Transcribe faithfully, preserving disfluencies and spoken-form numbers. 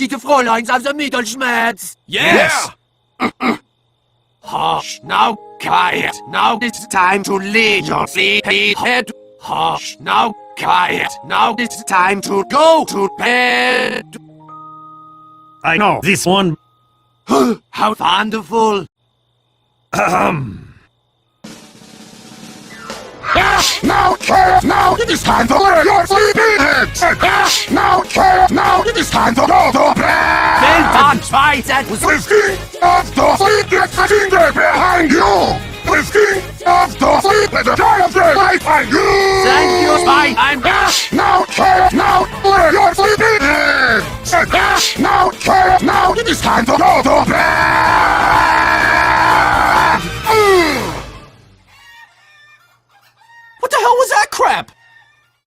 Die Fräuleins aus der Mittelschmerz. Yes! Yeah! Hush, now quiet. Now it's time to lay your head. Hush, now quiet. Now it's time to go to bed. I know this one. How wonderful. Ahem. Yes! Now, quiet! Now it is time to lay your sleeping heads! Yes! Now, quiet! Now it is time to go to bed! Well done, twice. That was The king of the sleep gets the finger behind you! The king of the sleep let the giant right behind you! Thank you, Spy. I'm Yes! Now, quiet! Now lay your sleeping heads! Yes! Now, quiet! Now it is time to go to bed!